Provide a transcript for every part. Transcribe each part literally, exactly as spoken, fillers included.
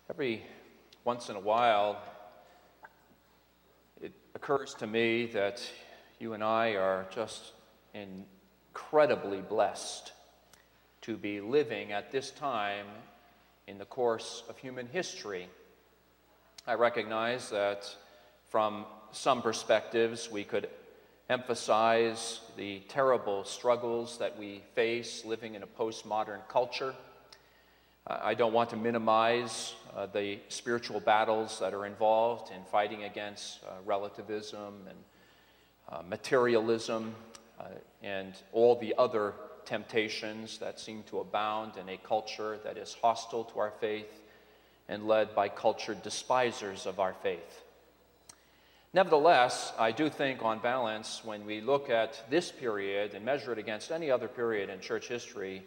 Every once in a while, it occurs to me that you and I are just incredibly blessed to be living at this time in the course of human history. I recognize that from some perspectives we could emphasize the terrible struggles that we face living in a postmodern culture. I don't want to minimize uh, the spiritual battles that are involved in fighting against uh, relativism and uh, materialism uh, and all the other temptations that seem to abound in a culture that is hostile to our faith and led by cultured despisers of our faith. Nevertheless, I do think on balance, when we look at this period and measure it against any other period in church history,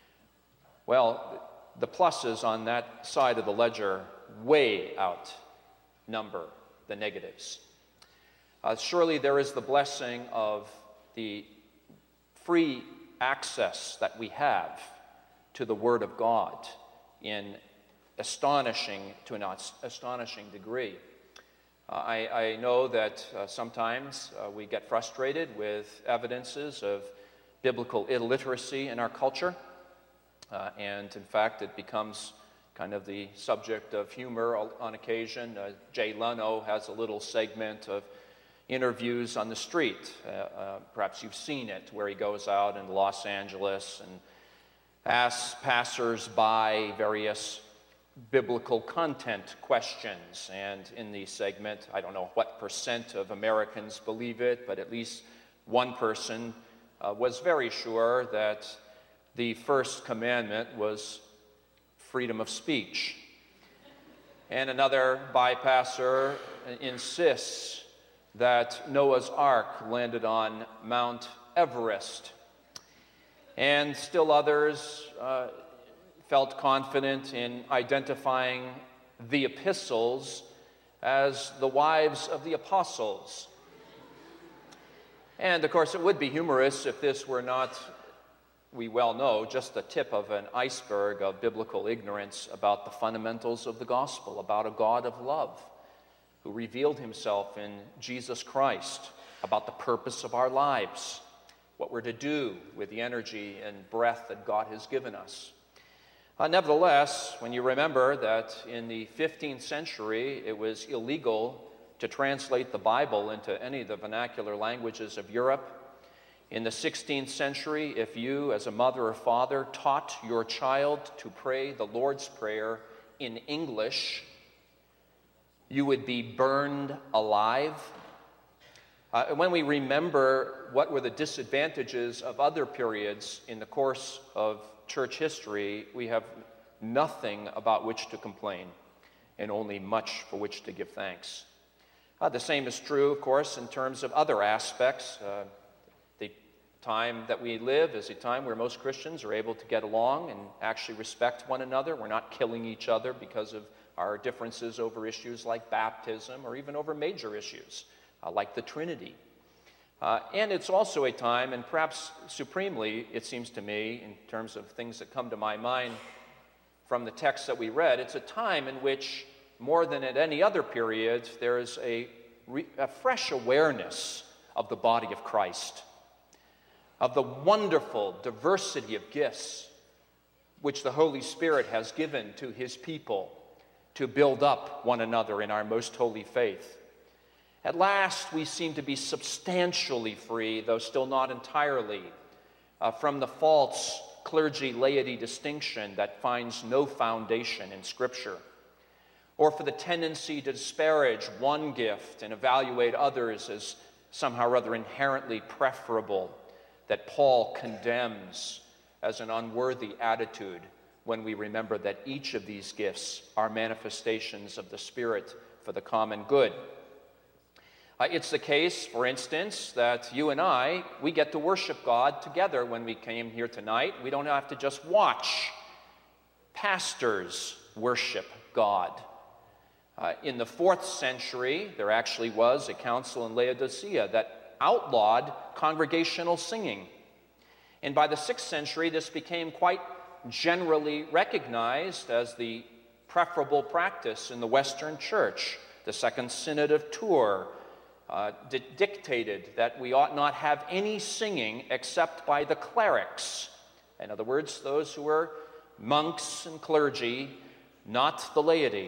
well, the pluses on that side of the ledger way outnumber the negatives. Uh, surely there is the blessing of the free access that we have to the Word of God in astonishing, to an astonishing degree. Uh, I, I know that uh, sometimes uh, we get frustrated with evidences of biblical illiteracy in our culture. Uh, and in fact, it becomes kind of the subject of humor on occasion. Uh, Jay Leno has a little segment of interviews on the street. Uh, uh, perhaps you've seen it, where he goes out in Los Angeles and asks passers-by various biblical content questions. And in the segment, I don't know what percent of Americans believe it, but at least one person uh, was very sure that the first commandment was freedom of speech. And another bypasser insists that Noah's Ark landed on Mount Everest. And still others uh, felt confident in identifying the epistles as the wives of the apostles. And of course, it would be humorous if this were not, we well know, just the tip of an iceberg of biblical ignorance about the fundamentals of the gospel, about a God of love who revealed himself in Jesus Christ, about the purpose of our lives, what we're to do with the energy and breath that God has given us. Uh, nevertheless, when you remember that in the fifteenth century it was illegal to translate the Bible into any of the vernacular languages of Europe, in the sixteenth century, if you, as a mother or father, taught your child to pray the Lord's Prayer in English, you would be burned alive. Uh, when we remember what were the disadvantages of other periods in the course of church history, we have nothing about which to complain and only much for which to give thanks. Uh, the same is true, of course, in terms of other aspects. Uh, time that we live is a time where most Christians are able to get along and actually respect one another. We're not killing each other because of our differences over issues like baptism or even over major issues uh, like the Trinity. Uh, and it's also a time, and perhaps supremely, it seems to me, in terms of things that come to my mind from the text that we read, it's a time in which, more than at any other period, there is a, re- a fresh awareness of the body of Christ, of the wonderful diversity of gifts which the Holy Spirit has given to his people to build up one another in our most holy faith. At last, we seem to be substantially free, though still not entirely, uh, from the false clergy-laity distinction that finds no foundation in Scripture, or for the tendency to disparage one gift and evaluate others as somehow or other inherently preferable, that Paul condemns as an unworthy attitude when we remember that each of these gifts are manifestations of the Spirit for the common good. Uh, it's the case, for instance, that you and I, we get to worship God together when we came here tonight. We don't have to just watch pastors worship God. Uh, in the fourth century, there actually was a council in Laodicea that outlawed congregational singing. And by the sixth century, this became quite generally recognized as the preferable practice in the Western Church. The Second Synod of Tours uh, di- dictated that we ought not have any singing except by the clerics. In other words, those who were monks and clergy, not the laity.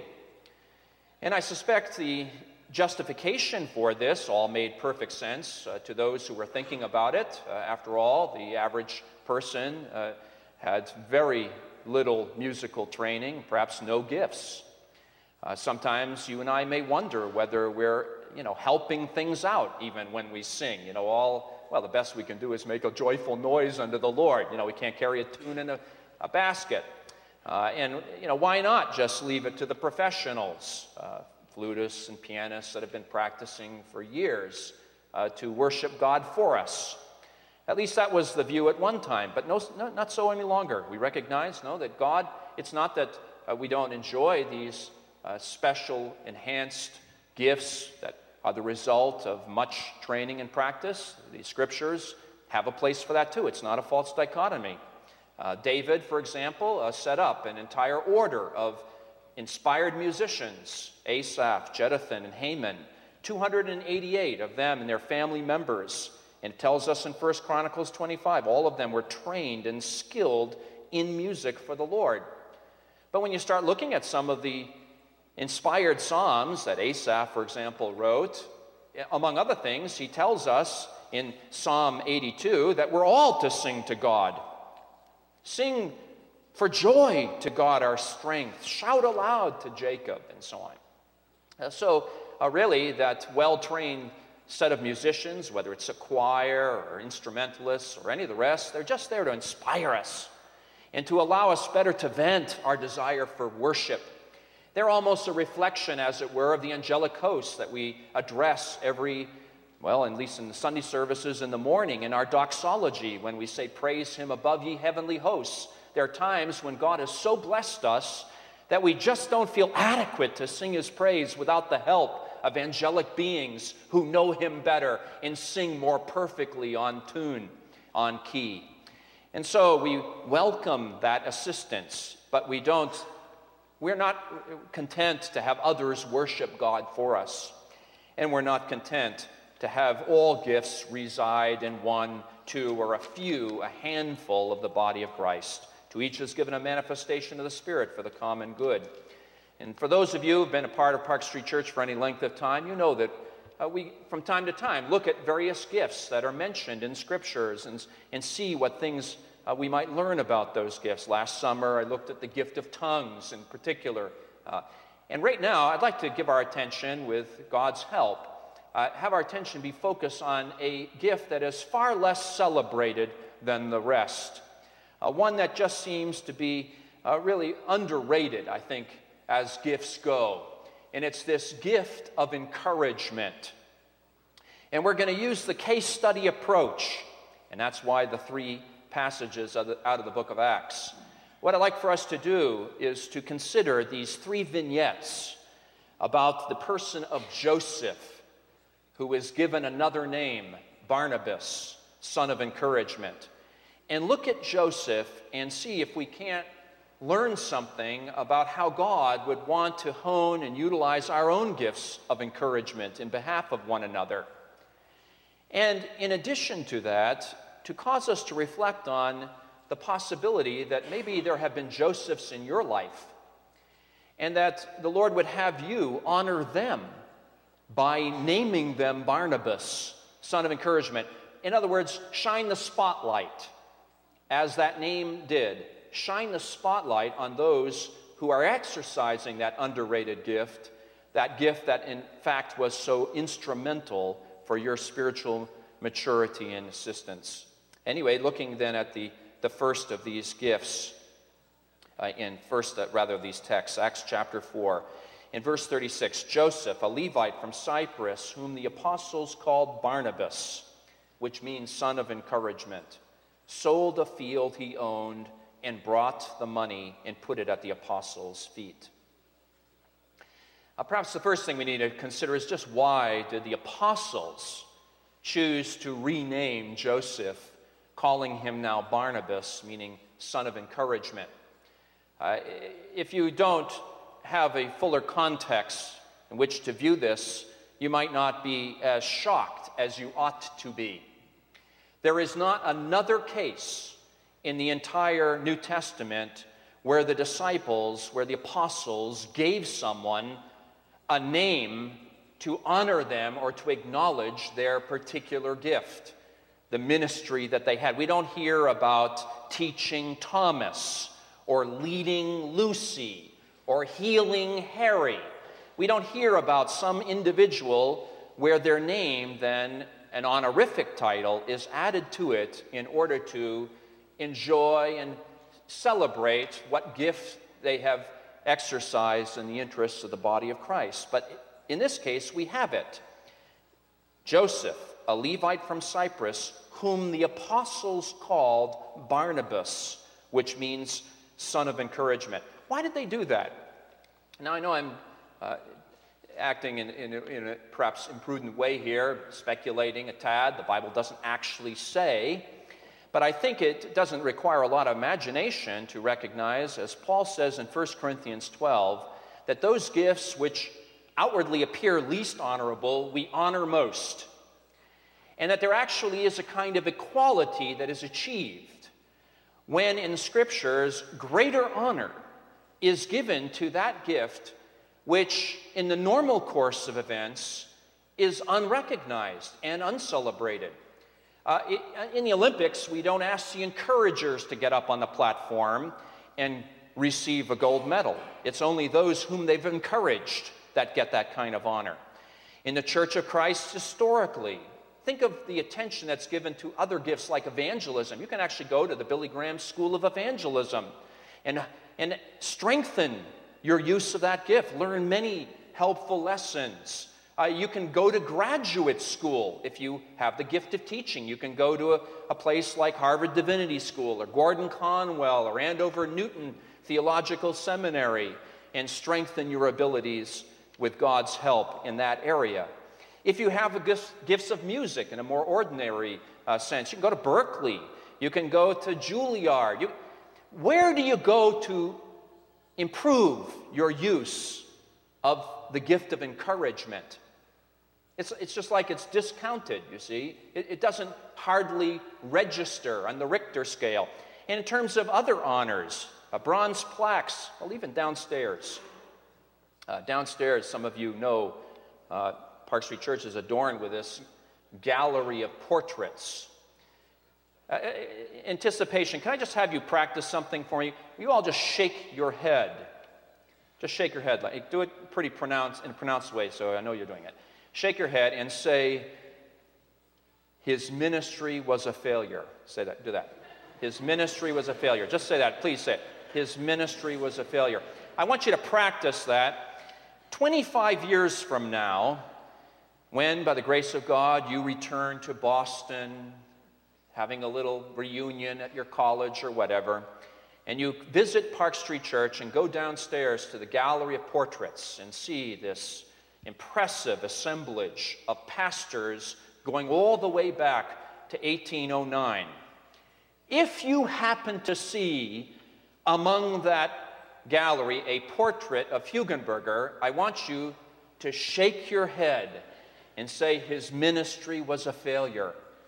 And I suspect the justification for this all made perfect sense uh, to those who were thinking about it. Uh, after all, the average person uh, had very little musical training, perhaps no gifts. Uh, sometimes you and I may wonder whether we're, you know, helping things out even when we sing. You know, all, well, the best we can do is make a joyful noise unto the Lord. You know, we can't carry a tune in a, a basket. Uh, and, you know, why not just leave it to the professionals, uh, flutists and pianists that have been practicing for years uh, to worship God for us? At least that was the view at one time, but no, no, not so any longer. We recognize, no, that God, it's not that uh, we don't enjoy these uh, special, enhanced gifts that are the result of much training and practice. The scriptures have a place for that too. It's not a false dichotomy. Uh, David, for example, uh, set up an entire order of inspired musicians, Asaph, Jeduthun, and Heman, two hundred eighty-eight of them and their family members. And it tells us in First Chronicles twenty-five, all of them were trained and skilled in music for the Lord. But when you start looking at some of the inspired psalms that Asaph, for example, wrote, among other things, he tells us in Psalm eighty-two that we're all to sing to God. Sing for joy to God our strength. Shout aloud to Jacob, and so on. Uh, so uh, really, that well-trained set of musicians, whether it's a choir or instrumentalists or any of the rest, they're just there to inspire us and to allow us better to vent our desire for worship. They're almost a reflection, as it were, of the angelic hosts that we address every, well, at least in the Sunday services in the morning, in our doxology, when we say, "Praise him above ye heavenly hosts." There are times when God has so blessed us that we just don't feel adequate to sing his praise without the help of angelic beings who know him better and sing more perfectly on tune, on key. And so we welcome that assistance, but we don't, we're not content to have others worship God for us. And we're not content to have all gifts reside in one, two, or a few, a handful of the body of Christ. To each is given a manifestation of the Spirit for the common good. And for those of you who have been a part of Park Street Church for any length of time, you know that uh, we, from time to time, look at various gifts that are mentioned in Scriptures and, and see what things uh, we might learn about those gifts. Last summer, I looked at the gift of tongues in particular. Uh, and right now, I'd like to give our attention, with God's help, uh, have our attention be focused on a gift that is far less celebrated than the rest. Uh, one that just seems to be uh, really underrated, I think, as gifts go. And it's this gift of encouragement. And we're going to use the case study approach. And that's why the three passages of the, out of the book of Acts. What I'd like for us to do is to consider these three vignettes about the person of Joseph, who is given another name, Barnabas, son of encouragement. And look at Joseph and see if we can't learn something about how God would want to hone and utilize our own gifts of encouragement in behalf of one another. And in addition to that, to cause us to reflect on the possibility that maybe there have been Josephs in your life, and that the Lord would have you honor them by naming them Barnabas, son of encouragement. In other words, shine the spotlight, as that name did. Shine the spotlight on those who are exercising that underrated gift, that gift that in fact was so instrumental for your spiritual maturity and assistance. Anyway, looking then at the, the first of these gifts, uh, in first, uh, rather, these texts, Acts chapter four. In verse thirty-six, Joseph, a Levite from Cyprus, whom the apostles called Barnabas, which means son of encouragement, sold a field he owned and brought the money and put it at the apostles' feet. Uh, perhaps the first thing we need to consider is just why did the apostles choose to rename Joseph, calling him now Barnabas, meaning son of encouragement. Uh, if you don't have a fuller context in which to view this, you might not be as shocked as you ought to be. There is not another case in the entire New Testament where the disciples, where the apostles gave someone a name to honor them or to acknowledge their particular gift, the ministry that they had. We don't hear about teaching Thomas or leading Lucy or healing Harry. We don't hear about some individual where their name, then an honorific title, is added to it in order to enjoy and celebrate what gift they have exercised in the interests of the body of Christ. But in this case, we have it. Joseph, a Levite from Cyprus, whom the apostles called Barnabas, which means son of encouragement. Why did they do that? Now, I know I'm uh, acting in, in, a, in a perhaps imprudent way here, speculating a tad. The Bible doesn't actually say, but I think it doesn't require a lot of imagination to recognize, as Paul says in First Corinthians twelve, that those gifts which outwardly appear least honorable, we honor most. And that there actually is a kind of equality that is achieved when in Scriptures greater honor is given to that gift which in the normal course of events is unrecognized and uncelebrated. Uh, it, in the Olympics, we don't ask the encouragers to get up on the platform and receive a gold medal. It's only those whom they've encouraged that get that kind of honor. In the Church of Christ, historically, think of the attention that's given to other gifts like evangelism. You can actually go to the Billy Graham School of Evangelism and, and strengthen your use of that gift. Learn many helpful lessons. Uh, you can go to graduate school if you have the gift of teaching. You can go to a, a place like Harvard Divinity School or Gordon Conwell or Andover Newton Theological Seminary and strengthen your abilities with God's help in that area. If you have a gift, gifts of music in a more ordinary uh, sense, you can go to Berkeley. You can go to Juilliard. You, where do you go to improve your use of the gift of encouragement? It's, it's just like it's discounted, you see. It, it doesn't hardly register on the Richter scale. And in terms of other honors, uh, bronze plaques, well, even downstairs. Uh, downstairs, some of you know, uh, Park Street Church is adorned with this gallery of portraits. Uh, anticipation, can I just have you practice something for me? You all just shake your head. Just shake your head. Like, do it pretty pronounced, in a pronounced way, so I know you're doing it. Shake your head and say, his ministry was a failure. Say that, do that. His ministry was a failure. Just say that, please say it. His ministry was a failure. I want you to practice that. twenty-five years from now, when, by the grace of God, you return to Boston, having a little reunion at your college or whatever, and you visit Park Street Church and go downstairs to the gallery of portraits and see this impressive assemblage of pastors going all the way back to eighteen oh nine. If you happen to see among that gallery a portrait of Hugenberger, I want you to shake your head and say his ministry was a failure.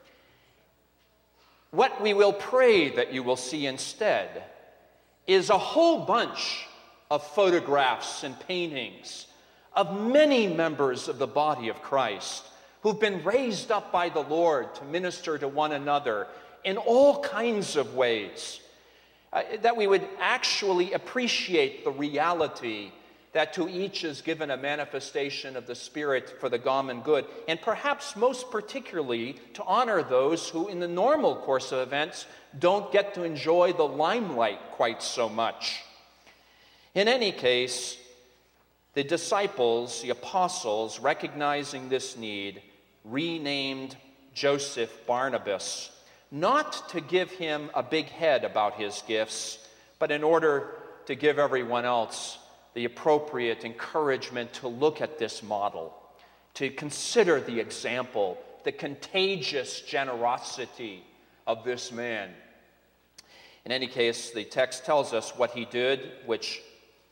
What we will pray that you will see instead is a whole bunch of photographs and paintings of many members of the body of Christ who've been raised up by the Lord to minister to one another in all kinds of ways. Uh, that we would actually appreciate the reality that to each is given a manifestation of the Spirit for the common good, and perhaps most particularly to honor those who in the normal course of events don't get to enjoy the limelight quite so much. In any case, the disciples, the apostles, recognizing this need, renamed Joseph Barnabas, not to give him a big head about his gifts, but in order to give everyone else the appropriate encouragement to look at this model, to consider the example, the contagious generosity of this man. In any case, the text tells us what he did, which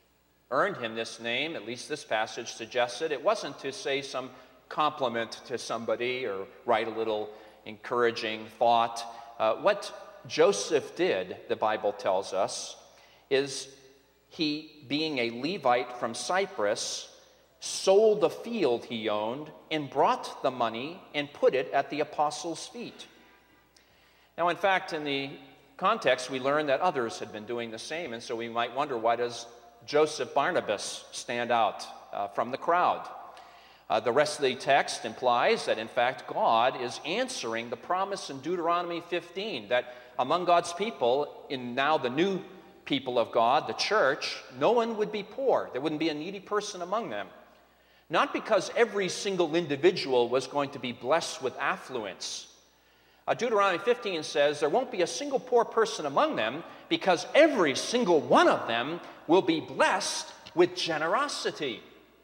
earned him this name, at least this passage suggests it, it wasn't to say some compliment to somebody or write a little encouraging thought. Uh, what Joseph did, the Bible tells us, is he, being a Levite from Cyprus, sold the field he owned and brought the money and put it at the apostles' feet. Now, in fact, in the context, we learn that others had been doing the same, and so we might wonder, why does Joseph Barnabas stand out uh, from the crowd? Uh, the rest of the text implies that, in fact, God is answering the promise in Deuteronomy fifteen, that among God's people, in now the new people of God, the church, no one would be poor. There wouldn't be a needy person among them. Not because every single individual was going to be blessed with affluence. Uh, Deuteronomy fifteen says there won't be a single poor person among them, because every single one of them will be blessed with generosity.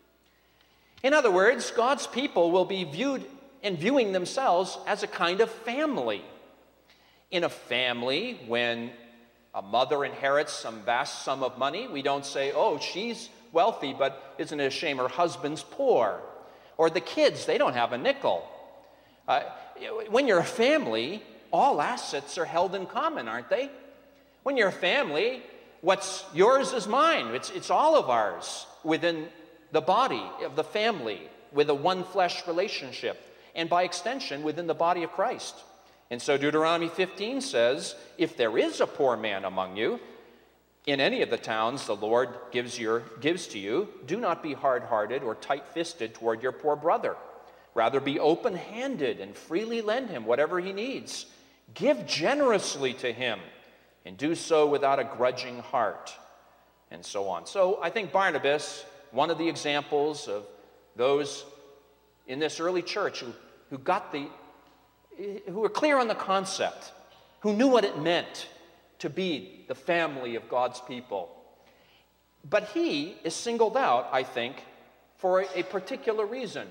In other words, God's people will be viewed and viewing themselves as a kind of family. In a family, when a mother inherits some vast sum of money, we don't say, oh, she's wealthy, but isn't it a shame her husband's poor? Or the kids, they don't have a nickel. Uh, when you're a family, all assets are held in common, aren't they? When you're a family, what's yours is mine. It's, it's all of ours within the body of the family, with a one-flesh relationship, and by extension, within the body of Christ. And so Deuteronomy fifteen says, if there is a poor man among you, in any of the towns the Lord gives, your, gives to you, do not be hard-hearted or tight-fisted toward your poor brother. Rather be open-handed and freely lend him whatever he needs. Give generously to him, and do so without a grudging heart, and so on. So I think Barnabas, one of the examples of those in this early church who, who got the, who were clear on the concept, who knew what it meant to be the family of God's people. But he is singled out, I think, for a particular reason.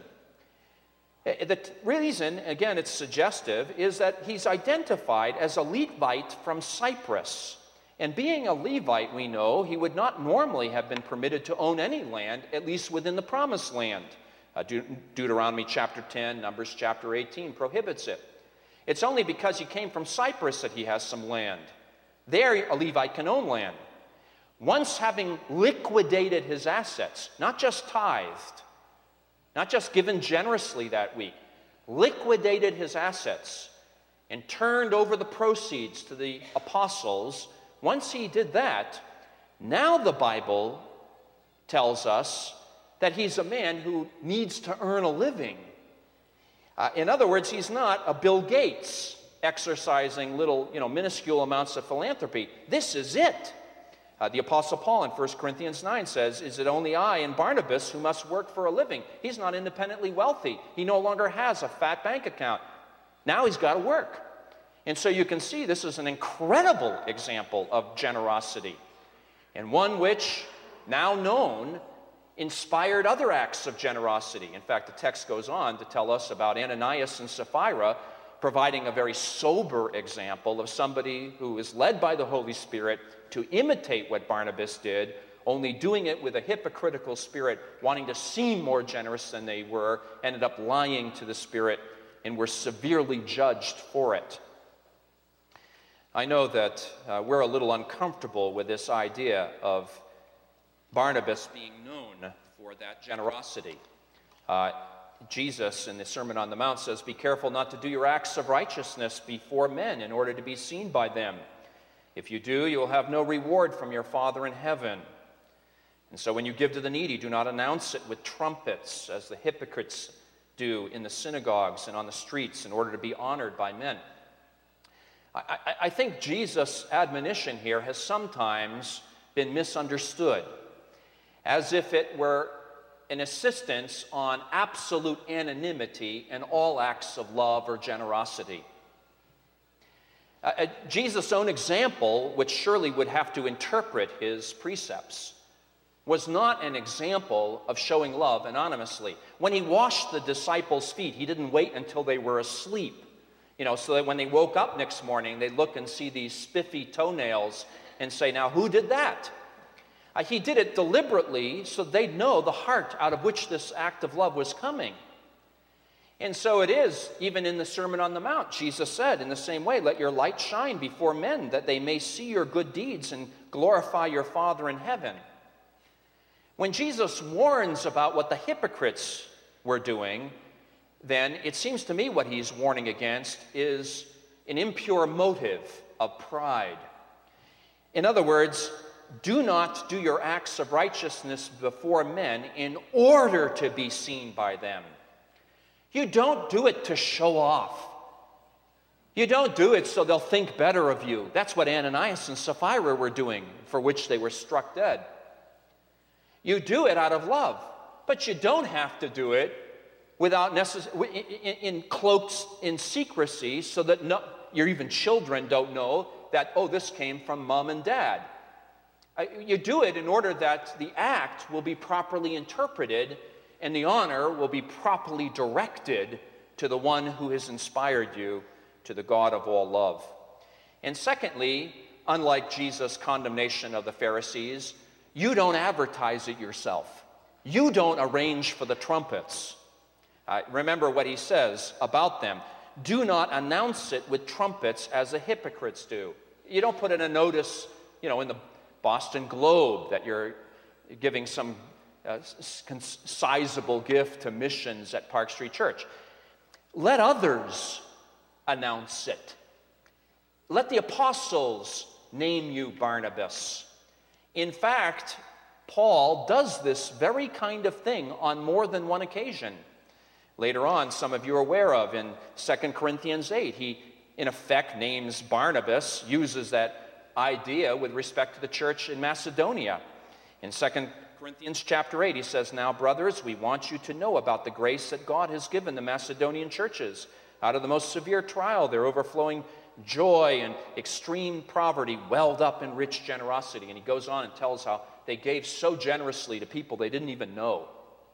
The reason, again, it's suggestive, is that he's identified as a Levite from Cyprus. And being a Levite, we know, he would not normally have been permitted to own any land, at least within the Promised Land. Uh, De- Deuteronomy chapter ten, Numbers chapter eighteen prohibits it. It's only because he came from Cyprus that he has some land. There, a Levite can own land. Once having liquidated his assets, not just tithed, not just given generously that week, liquidated his assets and turned over the proceeds to the apostles. Once he did that, now the Bible tells us that he's a man who needs to earn a living. Uh, in other words, he's not a Bill Gates exercising little, you know, minuscule amounts of philanthropy. This is it. Uh, the Apostle Paul in First Corinthians nine says, is it only I and Barnabas who must work for a living? He's not independently wealthy. He no longer has a fat bank account. Now he's got to work. And so you can see this is an incredible example of generosity, and one which, now known, inspired other acts of generosity. In fact, the text goes on to tell us about Ananias and Sapphira, providing a very sober example of somebody who is led by the Holy Spirit to imitate what Barnabas did, only doing it with a hypocritical spirit, wanting to seem more generous than they were, ended up lying to the Spirit and were severely judged for it. I know that uh, we're a little uncomfortable with this idea of Barnabas being known for that generosity. Uh, Jesus in the Sermon on the Mount says, be careful not to do your acts of righteousness before men in order to be seen by them. If you do, you will have no reward from your Father in heaven. And so when you give to the needy, do not announce it with trumpets, as the hypocrites do in the synagogues and on the streets in order to be honored by men. I, I, I think Jesus' admonition here has sometimes been misunderstood, as if it were an insistence on absolute anonymity in all acts of love or generosity. Uh, uh, Jesus' own example, which surely would have to interpret his precepts, was not an example of showing love anonymously. When he washed the disciples' feet, he didn't wait until they were asleep, you know, so that when they woke up next morning, they'd look and see these spiffy toenails and say, now, who did that? Uh, he did it deliberately so they'd know the heart out of which this act of love was coming. And so it is, even in the Sermon on the Mount, Jesus said in the same way, let your light shine before men, that they may see your good deeds and glorify your Father in heaven. When Jesus warns about what the hypocrites were doing, then it seems to me what he's warning against is an impure motive of pride. In other words, do not do your acts of righteousness before men in order to be seen by them. You don't do it to show off. You don't do it so they'll think better of you. That's what Ananias and Sapphira were doing, for which they were struck dead. You do it out of love, but you don't have to do it without necess- in, in cloaks in secrecy, so that no, your even children don't know that, oh, this came from mom and dad. Uh, you do it in order that the act will be properly interpreted and the honor will be properly directed to the one who has inspired you, to the God of all love. And secondly, unlike Jesus' condemnation of the Pharisees, you don't advertise it yourself. You don't arrange for the trumpets. Uh, remember what he says about them. Do not announce it with trumpets as the hypocrites do. You don't put in a notice, you know, in the Boston Globe that you're giving some uh, sizable gift to missions at Park Street Church. Let others announce it. Let the apostles name you Barnabas. In fact, Paul does this very kind of thing on more than one occasion. Later on, some of you are aware of, in Second Corinthians eight, he in effect names Barnabas, uses that idea with respect to the church in Macedonia. In Second Corinthians chapter eight, he says, now, brothers, we want you to know about the grace that God has given the Macedonian churches. Out of the most severe trial, their overflowing joy and extreme poverty welled up in rich generosity. And he goes on and tells how they gave so generously to people they didn't even know.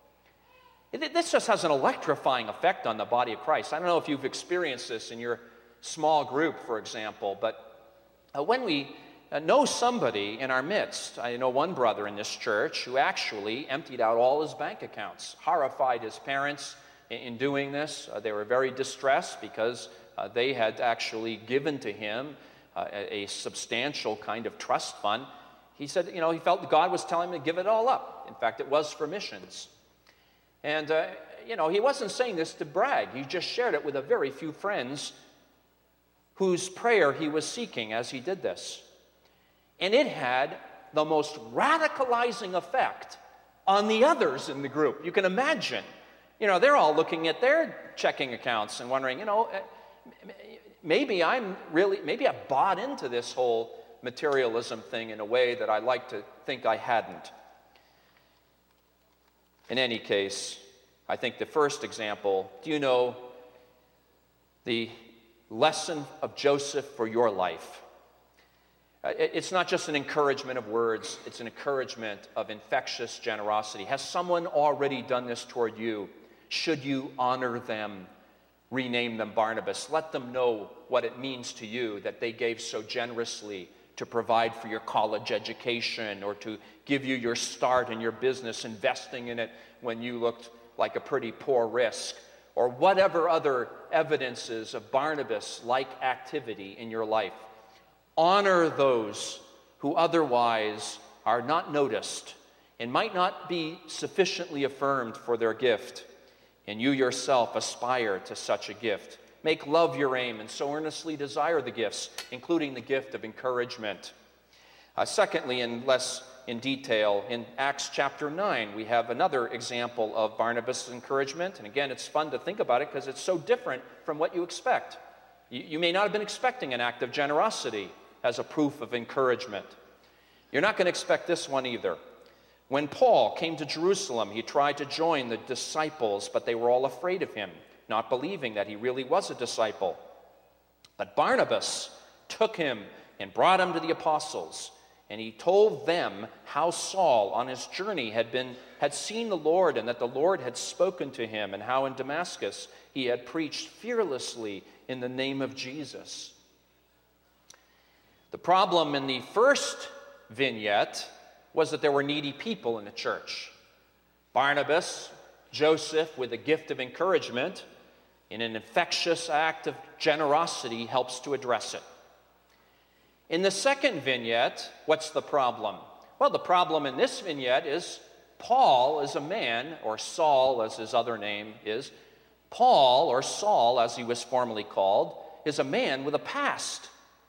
This just has an electrifying effect on the body of Christ. I don't know if you've experienced this in your small group, for example, but uh, when we uh, know somebody in our midst, I know one brother in this church who actually emptied out all his bank accounts, horrified his parents in, in doing this. Uh, they were very distressed because uh, they had actually given to him uh, a, a substantial kind of trust fund. He said, you know, he felt God was telling him to give it all up. In fact, it was for missions. And, uh, you know, he wasn't saying this to brag. He just shared it with a very few friends whose prayer he was seeking as he did this. And it had the most radicalizing effect on the others in the group. You can imagine. You know, they're all looking at their checking accounts and wondering, you know, maybe I'm really, maybe I bought into this whole materialism thing in a way that I like to think I hadn't. In any case, I think the first example, do you know the lesson of Joseph for your life? Uh, it's not just an encouragement of words, it's an encouragement of infectious generosity. Has someone already done this toward you? Should you honor them, rename them Barnabas? Let them know what it means to you that they gave so generously to provide for your college education or to give you your start in your business, investing in it when you looked like a pretty poor risk, or whatever other evidences of Barnabas-like activity in your life. Honor those who otherwise are not noticed and might not be sufficiently affirmed for their gift, and you yourself aspire to such a gift. Make love your aim and so earnestly desire the gifts, including the gift of encouragement. Uh, secondly, and less in detail, in Acts chapter nine, we have another example of Barnabas' encouragement. And again, it's fun to think about it because it's so different from what you expect. You, you may not have been expecting an act of generosity as a proof of encouragement. You're not going to expect this one either. When Paul came to Jerusalem, he tried to join the disciples, but they were all afraid of him, not believing that he really was a disciple. But Barnabas took him and brought him to the apostles, and he told them how Saul on his journey had been had seen the Lord, and that the Lord had spoken to him, and how in Damascus he had preached fearlessly in the name of Jesus. The problem in the first vignette was that there were needy people in the church. Barnabas, Joseph, with a gift of encouragement, in an infectious act of generosity, helps to address it. In the second vignette, what's the problem? Well, the problem in this vignette is Paul is a man, or Saul as his other name is. Paul, or Saul as he was formerly called, is a man with a past.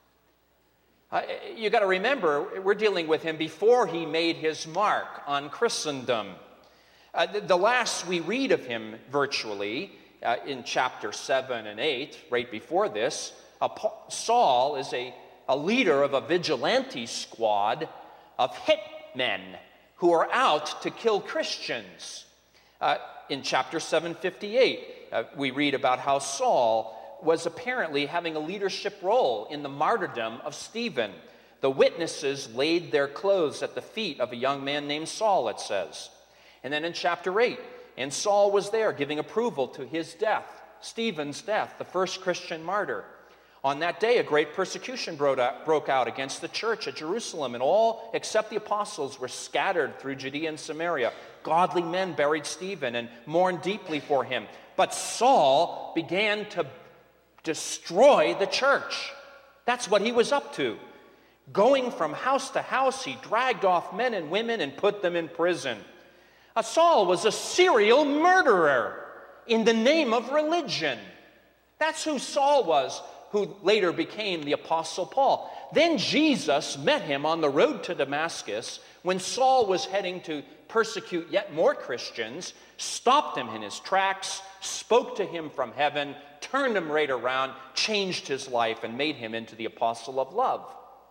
Uh, you got to remember, we're dealing with him before he made his mark on Christendom. Uh, the, the last we read of him virtually uh, in chapter seven and eight, right before this, uh, Paul, Saul is a, a leader of a vigilante squad of hitmen who are out to kill Christians. Uh, in chapter seven fifty-eight, uh, we read about how Saul was apparently having a leadership role in the martyrdom of Stephen. The witnesses laid their clothes at the feet of a young man named Saul, it says. And then in chapter eight, and Saul was there giving approval to his death, Stephen's death, the first Christian martyr. On that day, a great persecution broke out against the church at Jerusalem, and all except the apostles were scattered through Judea and Samaria. Godly men buried Stephen and mourned deeply for him. But Saul began to destroy the church. That's what he was up to. Going from house to house, he dragged off men and women and put them in prison. Uh, Saul was a serial murderer in the name of religion. That's who Saul was, who later became the Apostle Paul. Then Jesus met him on the road to Damascus when Saul was heading to persecute yet more Christians, stopped him in his tracks, spoke to him from heaven, turned him right around, changed his life, and made him into the apostle of love.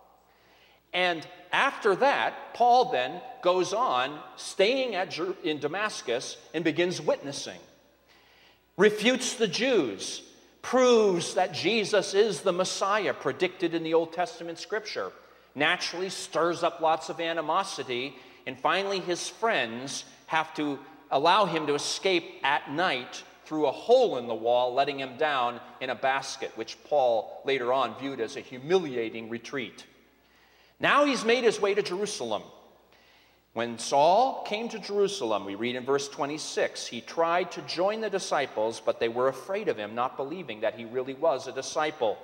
And after that, Paul then goes on, staying at Jer- in Damascus, and begins witnessing. Refutes the Jews, proves that Jesus is the Messiah predicted in the Old Testament scripture, naturally stirs up lots of animosity, and finally his friends have to allow him to escape at night through a hole in the wall, letting him down in a basket, which Paul later on viewed as a humiliating retreat. Now he's made his way to Jerusalem. When Saul came to Jerusalem, we read in verse twenty-six, he tried to join the disciples, but they were afraid of him, not believing that he really was a disciple.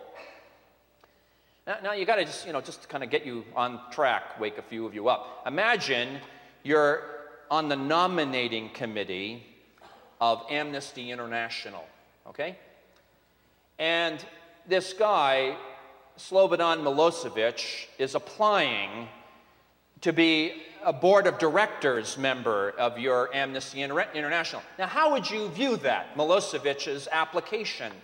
Now, now you got to just, you know, just to kind of get you on track, wake a few of you up. Imagine you're on the nominating committee of Amnesty International, okay? And this guy, Slobodan Milosevic, is applying to be a board of directors member of your Amnesty Inter- International. Now, how would you view that, Milosevic's application?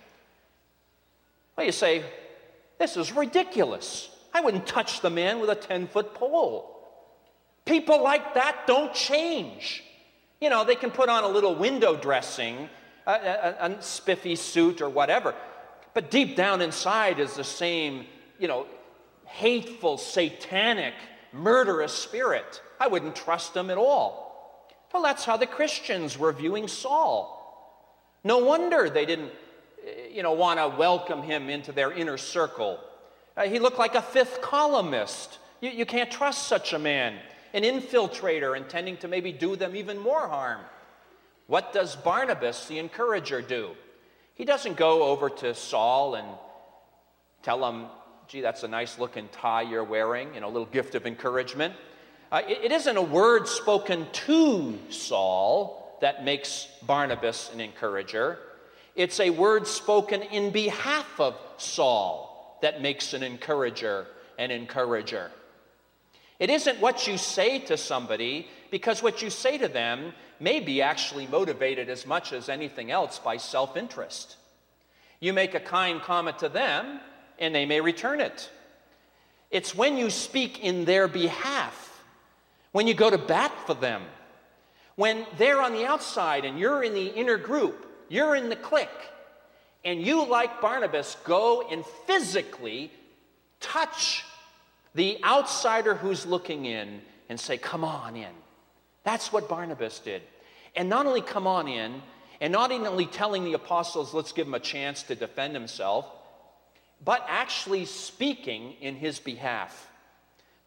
Well, you say, this is ridiculous. I wouldn't touch the man with a ten-foot pole. People like that don't change. You know, they can put on a little window dressing, a, a, a spiffy suit or whatever, but deep down inside is the same, you know, hateful, satanic, murderous spirit. I wouldn't trust them at all. Well, that's how the Christians were viewing Saul. No wonder they didn't, you know, want to welcome him into their inner circle. Uh, he looked like a fifth columnist. You, you can't trust such a man. An infiltrator intending to maybe do them even more harm. What does Barnabas, the encourager, do? He doesn't go over to Saul and tell him, gee, that's a nice looking tie you're wearing, you know, a little gift of encouragement. Uh, it, it isn't a word spoken to Saul that makes Barnabas an encourager. It's a word spoken in behalf of Saul that makes an encourager an encourager. It isn't what you say to somebody, because what you say to them may be actually motivated as much as anything else by self-interest. You make a kind comment to them, and they may return it. It's when you speak in their behalf, when you go to bat for them, when they're on the outside and you're in the inner group, you're in the clique, and you, like Barnabas, go and physically touch the outsider who's looking in and say, come on in. That's what Barnabas did. And not only come on in, and not only telling the apostles, let's give him a chance to defend himself, but actually speaking in his behalf.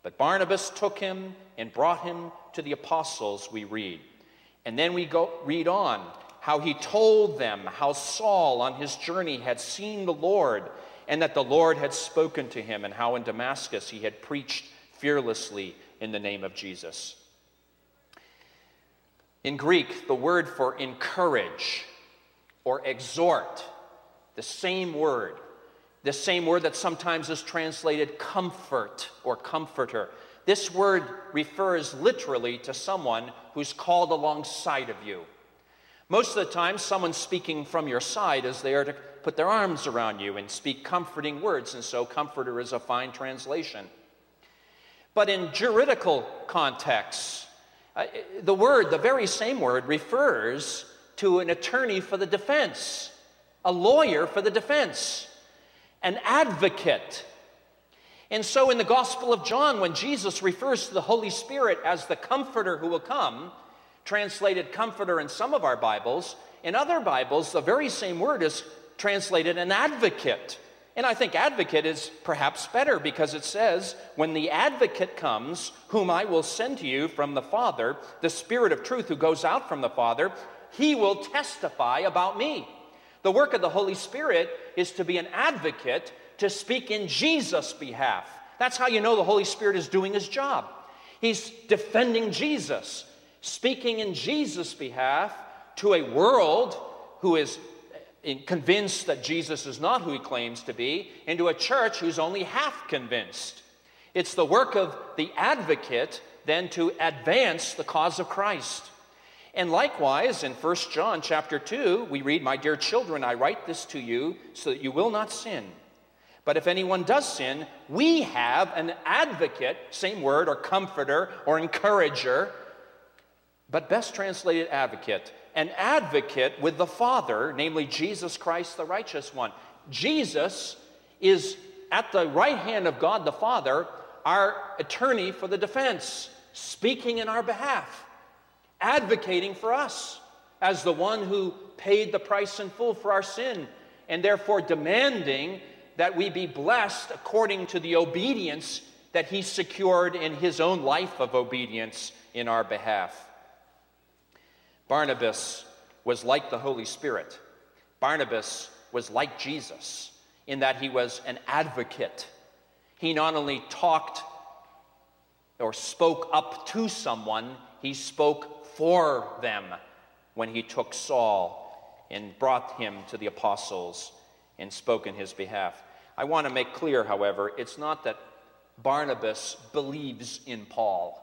But Barnabas took him and brought him to the apostles, we read. And then we go read on how he told them how Saul on his journey had seen the Lord and that the Lord had spoken to him, and how in Damascus he had preached fearlessly in the name of Jesus. In Greek, the word for encourage or exhort, the same word, the same word that sometimes is translated comfort or comforter. This word refers literally to someone who's called alongside of you. Most of the time, someone speaking from your side is there to put their arms around you and speak comforting words, and so comforter is a fine translation. But in juridical contexts, uh, the word, the very same word, refers to an attorney for the defense, a lawyer for the defense, an advocate. And so in the Gospel of John, when Jesus refers to the Holy Spirit as the comforter who will come, translated comforter in some of our Bibles, in other Bibles, the very same word is translated an advocate. And I think advocate is perhaps better because it says, when the advocate comes, whom I will send to you from the Father, the Spirit of truth who goes out from the Father, he will testify about me. The work of the Holy Spirit is to be an advocate, to speak in Jesus' behalf. That's how you know the Holy Spirit is doing his job. He's defending Jesus, speaking in Jesus' behalf to a world who is convinced that Jesus is not who he claims to be, and to a church who's only half convinced. It's the work of the advocate then to advance the cause of Christ. And likewise, in First John chapter two, we read, "My dear children, I write this to you so that you will not sin. But if anyone does sin, we have an advocate," same word, or comforter, or encourager, but best translated advocate, an advocate with the Father, namely Jesus Christ, the righteous one. Jesus is at the right hand of God the Father, our attorney for the defense, speaking in our behalf, advocating for us as the one who paid the price in full for our sin, and therefore demanding that we be blessed according to the obedience that he secured in his own life of obedience in our behalf. Barnabas was like the Holy Spirit. Barnabas was like Jesus in that he was an advocate. He not only talked or spoke up to someone, he spoke for them when he took Saul and brought him to the apostles and spoke in his behalf. I want to make clear, however, it's not that Barnabas believes in Paul.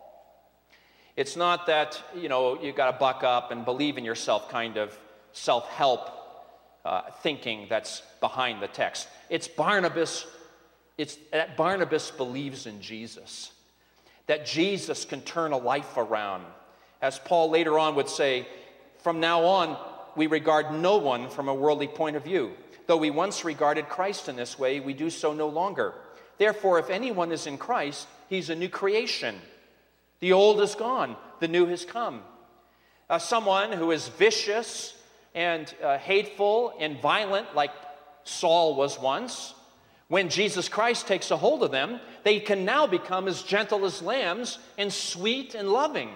It's not that, you know, you got to buck up and believe in yourself kind of self-help uh, thinking that's behind the text. It's Barnabas, it's that Barnabas believes in Jesus, that Jesus can turn a life around. As Paul later on would say, from now on, we regard no one from a worldly point of view. Though we once regarded Christ in this way, we do so no longer. Therefore, if anyone is in Christ, he's a new creation. The old is gone, the new has come. Uh, someone who is vicious and uh, hateful and violent like Saul was once, when Jesus Christ takes a hold of them, they can now become as gentle as lambs and sweet and loving.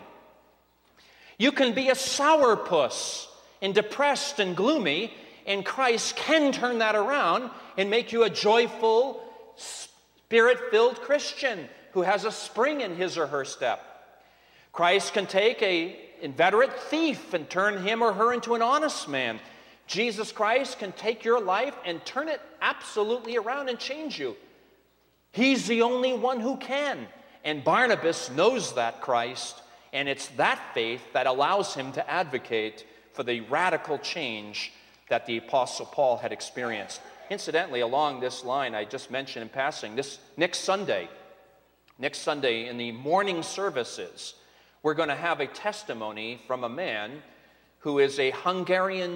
You can be a sourpuss and depressed and gloomy, and Christ can turn that around and make you a joyful, spirit-filled Christian who has a spring in his or her step. Christ can take an inveterate thief and turn him or her into an honest man. Jesus Christ can take your life and turn it absolutely around and change you. He's the only one who can. And Barnabas knows that Christ, and it's that faith that allows him to advocate for the radical change that the Apostle Paul had experienced. Incidentally, along this line I just mentioned in passing, this next Sunday, next Sunday in the morning services, we're going to have a testimony from a man who is a Hungarian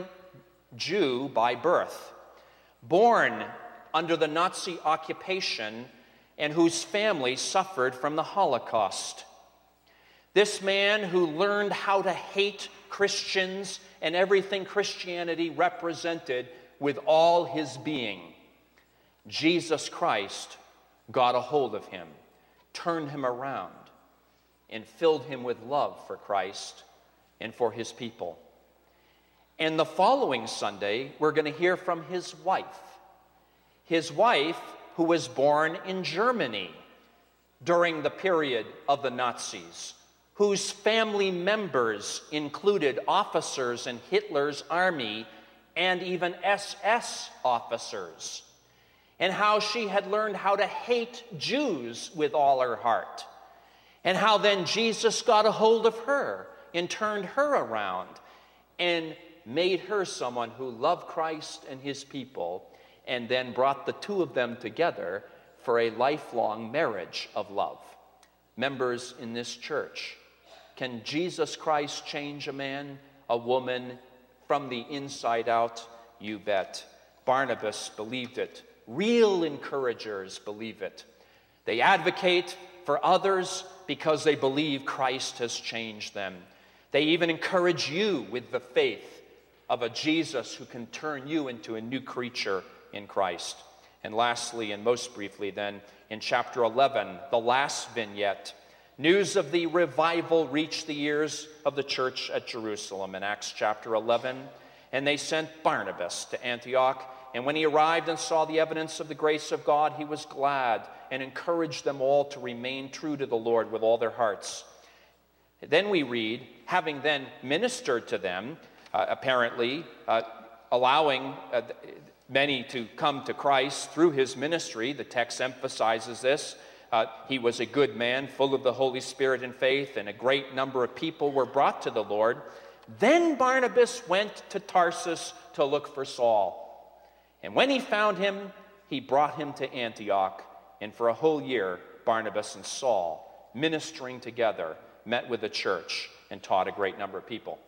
Jew by birth, born under the Nazi occupation, and whose family suffered from the Holocaust. This man who learned how to hate Christians and everything Christianity represented with all his being. Jesus Christ got a hold of him, turned him around and filled him with love for Christ and for his people. And the following Sunday, we're going to hear from his wife. His wife, who was born in Germany during the period of the Nazis, whose family members included officers in Hitler's army and even S S officers, and how she had learned how to hate Jews with all her heart, and how then Jesus got a hold of her and turned her around and made her someone who loved Christ and his people, and then brought the two of them together for a lifelong marriage of love. Members in this church, can Jesus Christ change a man, a woman, from the inside out? You bet. Barnabas believed it. Real encouragers believe it. They advocate for others because they believe Christ has changed them. They even encourage you with the faith of a Jesus who can turn you into a new creature in Christ. And lastly, and most briefly then, in chapter eleven, the last vignette, news of the revival reached the ears of the church at Jerusalem in Acts chapter eleven, and they sent Barnabas to Antioch. And when he arrived and saw the evidence of the grace of God, he was glad and encouraged them all to remain true to the Lord with all their hearts. Then we read, having then ministered to them, uh, apparently uh, allowing uh, many to come to Christ through his ministry, the text emphasizes this. Uh, he was a good man, full of the Holy Spirit and faith, and a great number of people were brought to the Lord. Then Barnabas went to Tarsus to look for Saul. And when he found him, he brought him to Antioch. And for a whole year, Barnabas and Saul, ministering together, met with the church and taught a great number of people.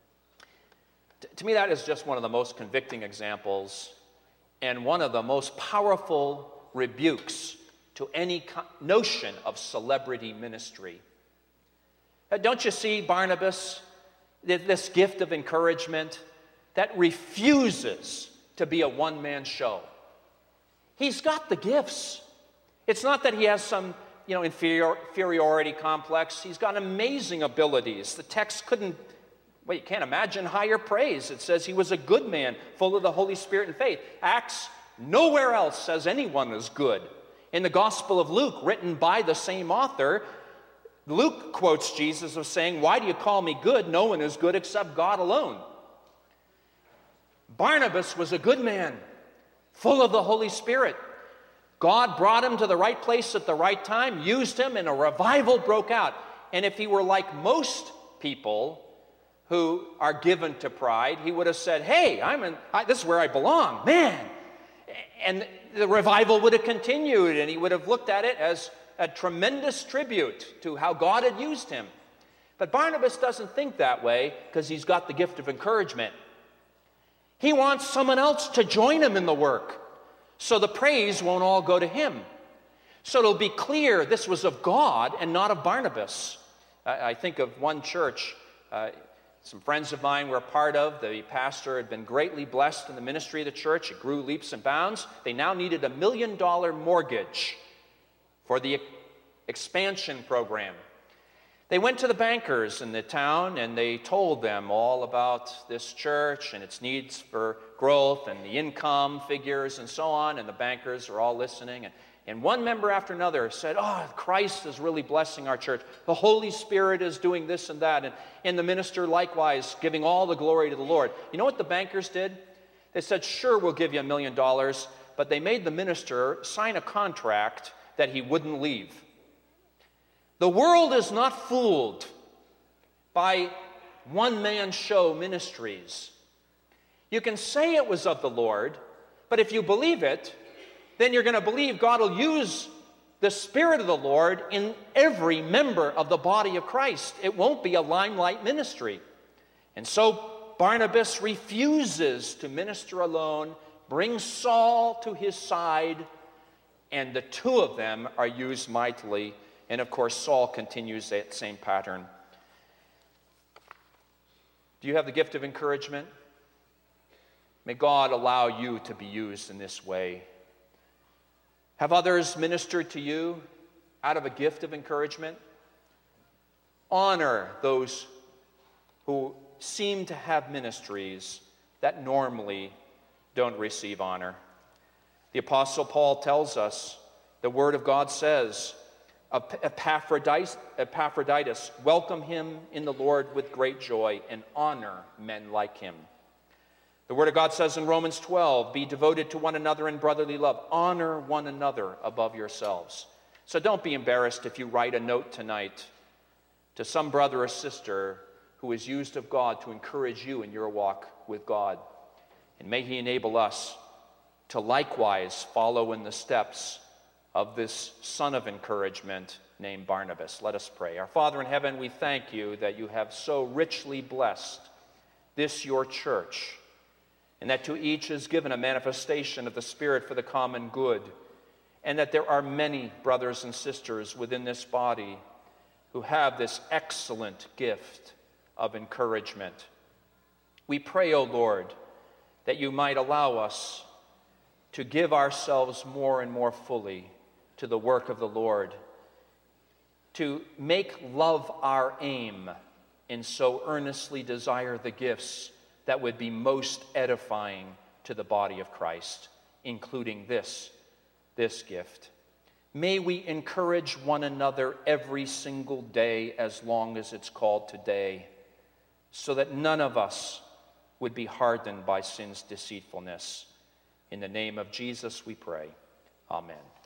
T- to me, that is just one of the most convicting examples and one of the most powerful rebukes to any co- notion of celebrity ministry. Uh, don't you see Barnabas, th- this gift of encouragement that refuses to be a one-man show? He's got the gifts. It's not that he has some, you know, inferior, inferiority complex. He's got amazing abilities. The text couldn't, well, you can't imagine higher praise. It says he was a good man, full of the Holy Spirit and faith. Acts, nowhere else says anyone is good. In the Gospel of Luke, written by the same author, Luke quotes Jesus of saying, "Why do you call me good? No one is good except God alone." Barnabas was a good man, full of the Holy Spirit. God brought him to the right place at the right time, used him, and a revival broke out. And if he were like most people who are given to pride, he would have said, "Hey, I'm in, I, this is where I belong, man." And the revival would have continued, and he would have looked at it as a tremendous tribute to how God had used him. But Barnabas doesn't think that way because he's got the gift of encouragement. He wants someone else to join him in the work, so the praise won't all go to him. So it'll be clear this was of God and not of Barnabas. I, I think of one church, uh, some friends of mine were a part of. The pastor had been greatly blessed in the ministry of the church. It grew leaps and bounds. They now needed a million dollar mortgage for the expansion program. They went to the bankers in the town and they told them all about this church and its needs for growth and the income figures and so on, and the bankers are all listening. And, and one member after another said, "Oh, Christ is really blessing our church. The Holy Spirit is doing this and that." And, and the minister likewise giving all the glory to the Lord. You know what the bankers did? They said, "Sure, we'll give you a million dollars," but they made the minister sign a contract that he wouldn't leave. The world is not fooled by one-man show ministries. You can say it was of the Lord, but if you believe it, then you're going to believe God will use the Spirit of the Lord in every member of the body of Christ. It won't be a limelight ministry. And so Barnabas refuses to minister alone, brings Saul to his side, and the two of them are used mightily. And of course, Saul continues that same pattern. Do you have the gift of encouragement? May God allow you to be used in this way. Have others ministered to you? out of a gift of encouragement. Honor those who seem to have ministries that normally don't receive honor. The Apostle Paul tells us, the Word of God says, Epaphroditus, Epaphroditus, welcome him in the Lord with great joy and honor men like him. The Word of God says in Romans twelve, be devoted to one another in brotherly love. Honor one another above yourselves. So don't be embarrassed if you write a note tonight to some brother or sister who is used of God to encourage you in your walk with God. And may He enable us to likewise follow in the steps of this son of encouragement named Barnabas. Let us pray. Our Father in heaven, we thank you that you have so richly blessed this your church, and that to each is given a manifestation of the Spirit for the common good, and that there are many brothers and sisters within this body who have this excellent gift of encouragement. We pray, O Lord, that you might allow us to give ourselves more and more fully to the work of the Lord, to make love our aim, and so earnestly desire the gifts that would be most edifying to the body of Christ, including this, this gift. May we encourage one another every single day as long as it's called today, so that none of us would be hardened by sin's deceitfulness. In the name of Jesus we pray. Amen.